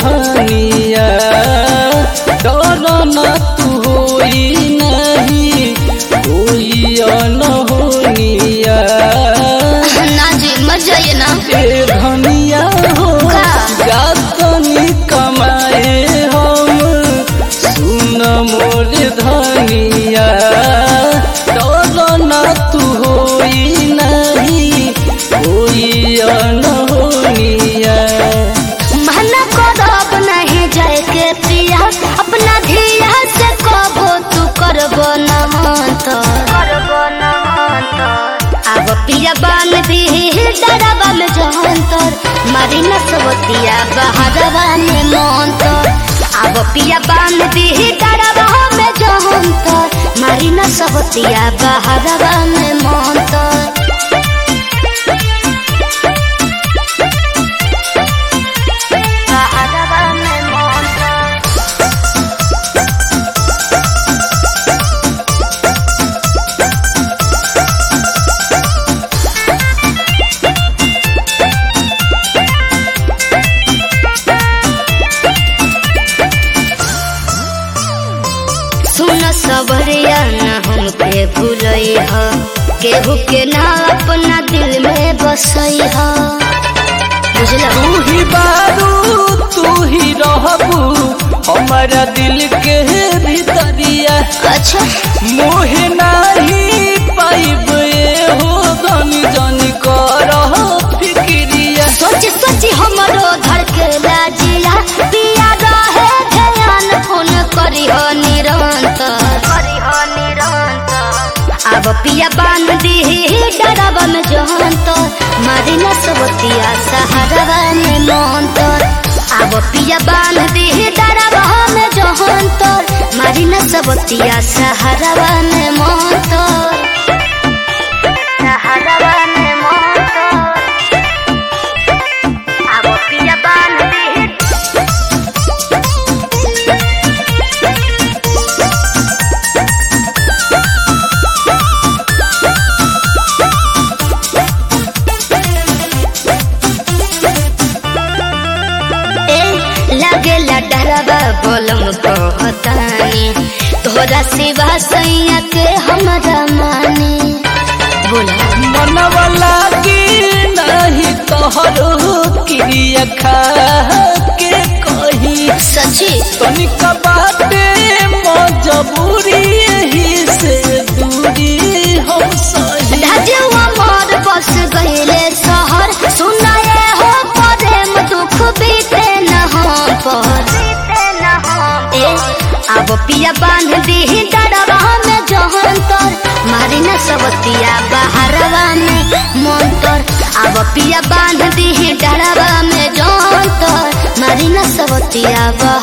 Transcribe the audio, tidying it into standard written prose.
धनिया डर न तू होई नहीं होई अनहोनिया ना जी मर जाइए ना ए धनिया हो जातनी कमाए हम सुन मोर धनिया डर न तू होई नहीं होई अनहोनिया मना करब नहीं जाए के पिया अपना धिया से कबो तू करबो न तो अब पिया बान भी डरबा में जहंतर मारी न सबतिया बहरवा में मंतर अब पिया बान भी डरबा में जहंतर मारी न सबतिया बहरवा में मंतर सबरिया न हमके भूलई ह केहू के ना अपना दिल में बसई ह बुझला तू ही बारू तू ही रहबू हमारा दिल के भीतरिया अच्छा मोहे नाही पाइब हो गनी जानी करह फिक्रिया सोच सोच हमरो धड़के लाजिया पिया रहे ध्यान फोन करी हो निरंतर अब पिया बांध दी डरबा में जहंतर मारी न सबतिया सहारवा में मंतर अब पिया बांध दी डरबा में जहंतर मारी न सबतिया सहारवा में मंतर सहारवा में मंतर अब पिया बांध दी लगेला डरबा बोलम कहतानी तोरा सिवा सैया के हमरा मानी बोला मनवा लागी नहीं तोहरो क्रिया खा के कही सची तनिक बाटे मजबूरी यही से दूरी हम सही धजवा मोर बस गईले शहर सुनाए हो प्रेम दुख बीते न हम पर अब पिया बांध दी डरबा में जहंतर मारी न सबतिया बहरवा में मंतर अब पिया बांध दी डरबा में जहंतर मारी न सबतिया